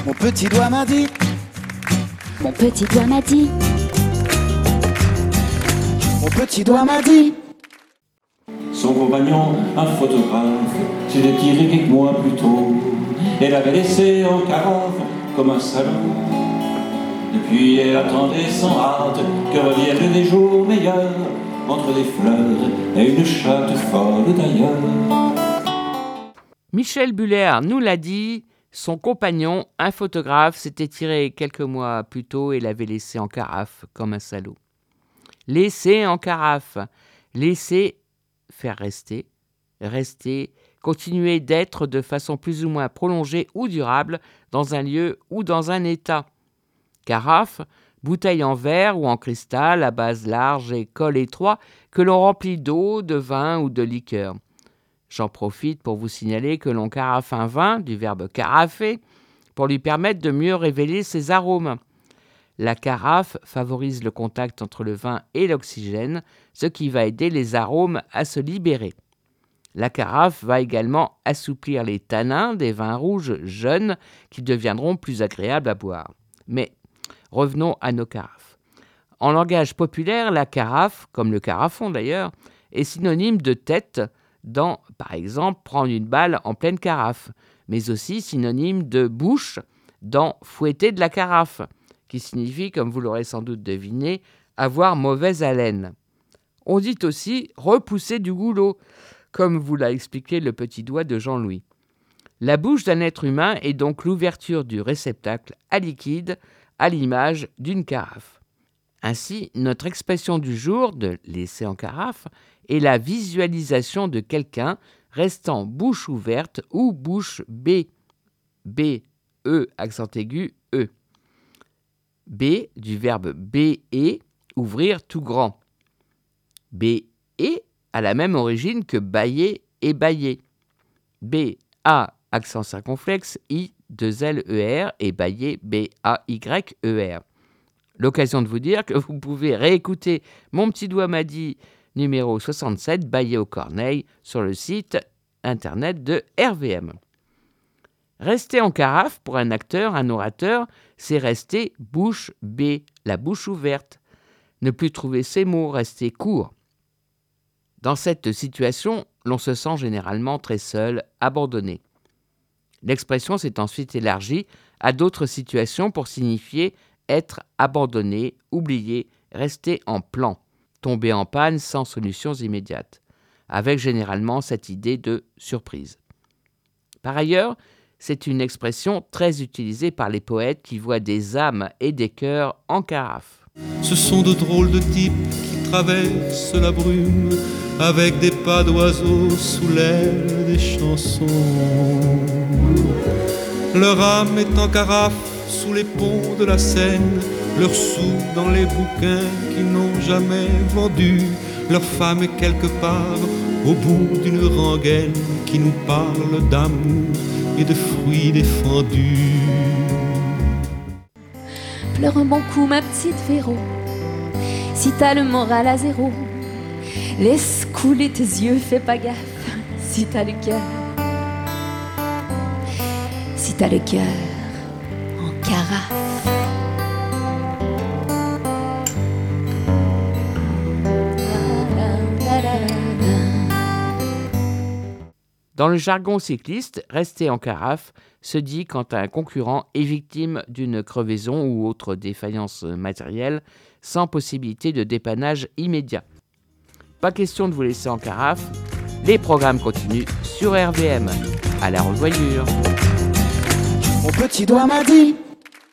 Mon petit doigt m'a dit. Mon petit doigt m'a dit. Mon petit doigt m'a dit. Son compagnon, un photographe, s'était tiré quelques mois plus tôt et l'avait laissé en carafe comme un salaud. Depuis, elle attendait sans hâte que reviennent des jours meilleurs, entre des fleurs et une chatte folle d'ailleurs. Michel Buller nous l'a dit, son compagnon, un photographe, s'était tiré quelques mois plus tôt et l'avait laissé en carafe comme un salaud. Laisser en carafe, laisser faire rester, rester, continuer d'être de façon plus ou moins prolongée ou durable dans un lieu ou dans un état. Carafe, bouteille en verre ou en cristal à base large et col étroit que l'on remplit d'eau, de vin ou de liqueur. J'en profite pour vous signaler que l'on carafe un vin, du verbe carafer, pour lui permettre de mieux révéler ses arômes. La carafe favorise le contact entre le vin et l'oxygène, ce qui va aider les arômes à se libérer. La carafe va également assouplir les tanins des vins rouges jeunes qui deviendront plus agréables à boire. Mais revenons à nos carafes. En langage populaire, la carafe, comme le carafon d'ailleurs, est synonyme de tête dans, par exemple, prendre une balle en pleine carafe, mais aussi synonyme de bouche dans fouetter de la carafe, qui signifie, comme vous l'aurez sans doute deviné, avoir mauvaise haleine. On dit aussi repousser du goulot, comme vous l'a expliqué le petit doigt de Jean-Louis. La bouche d'un être humain est donc l'ouverture du réceptacle à liquide, à l'image d'une carafe. Ainsi, notre expression du jour de « laisser en carafe » est la visualisation de quelqu'un restant bouche ouverte ou bouche bée. B, E, accent aigu, E. B, du verbe béer, ouvrir tout grand. B, E, a la même origine que bailler et bailler. B, A, accent circonflexe, I, 2 L, E, R, et bailler, B, A, Y, E, R. L'occasion de vous dire que vous pouvez réécouter Mon petit doigt m'a dit numéro 67, bailler aux corneilles, sur le site internet de RVM. Rester en carafe, pour un acteur, un orateur, c'est rester bouche bée, la bouche ouverte. Ne plus trouver ses mots, rester court. Dans cette situation, l'on se sent généralement très seul, abandonné. L'expression s'est ensuite élargie à d'autres situations pour signifier être abandonné, oublié, rester en plan, tomber en panne sans solutions immédiates, avec généralement cette idée de surprise. Par ailleurs, c'est une expression très utilisée par les poètes qui voient des âmes et des cœurs en carafe. Ce sont de drôles de types qui traversent la brume avec des pas d'oiseaux sous l'aile des chansons. Leur âme est en carafe sous les ponts de la Seine, leurs sous dans les bouquins qu'ils n'ont jamais vendus, leur femme est quelque part au bout d'une rengaine qui nous parle d'amour et de fruits défendus. Pleure un bon coup ma petite Véro, si t'as le moral à zéro. Laisse couler tes yeux, fais pas gaffe, si t'as le cœur. Si t'as le cœur en carafe. Dans le jargon cycliste, rester en carafe se dit quand un concurrent est victime d'une crevaison ou autre défaillance matérielle sans possibilité de dépannage immédiat. Pas question de vous laisser en carafe, les programmes continuent sur RVM. À la revoyure. Mon petit doigt m'a dit.